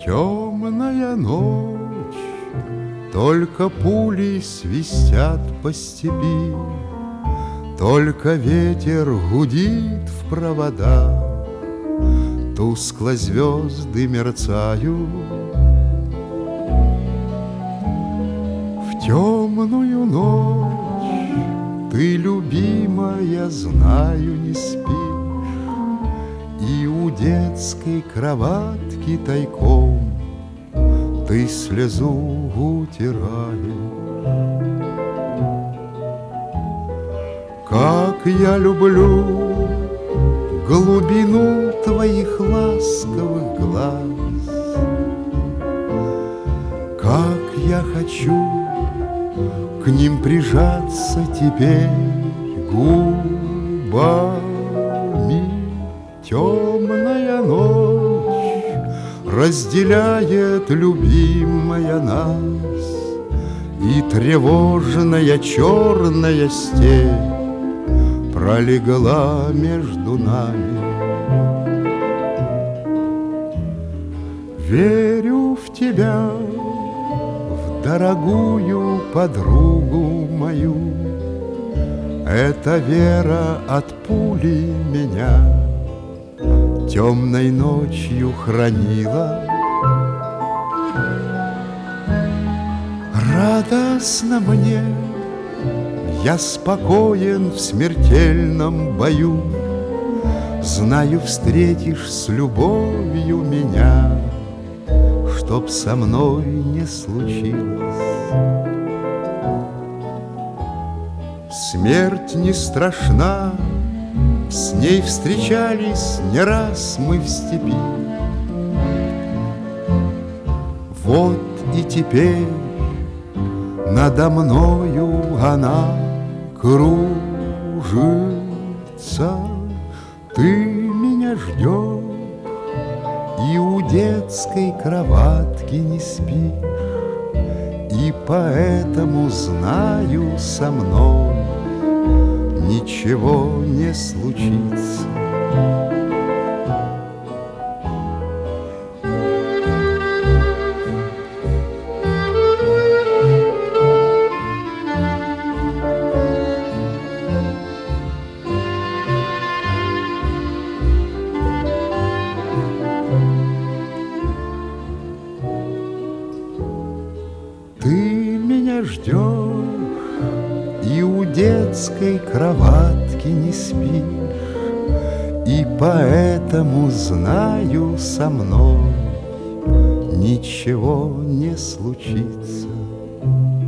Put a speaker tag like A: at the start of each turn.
A: Темная ночь, только пули свистят по степи, только ветер гудит в провода, тускло звезды мерцают. В темную ночь ты, любимая, знаю, не спишь, и у детской кроватки тайком ты слезу утираешь. Как я люблю глубину твоих ласковых глаз, как я хочу к ним прижаться теперь губами. Темная ночь разделяет, любимая, нас, и тревожная черная степь пролегла между нами. Верю в тебя, в дорогую подругу мою. Эта вера от пули меня темной ночью хранила. Радостно мне, я спокоен в смертельном бою. Знаю, встретишь с любовью меня, чтоб со мной не случилось. Смерть не страшна, с ней встречались не раз мы в степи. Вот и теперь надо мною она кружится. Ты меня ждешь и у детской кроватки не спишь, и поэтому знаю, со мной ничего не случится. Ты меня ждешь и у детской кроватки не спишь, и поэтому знаю, со мной ничего не случится.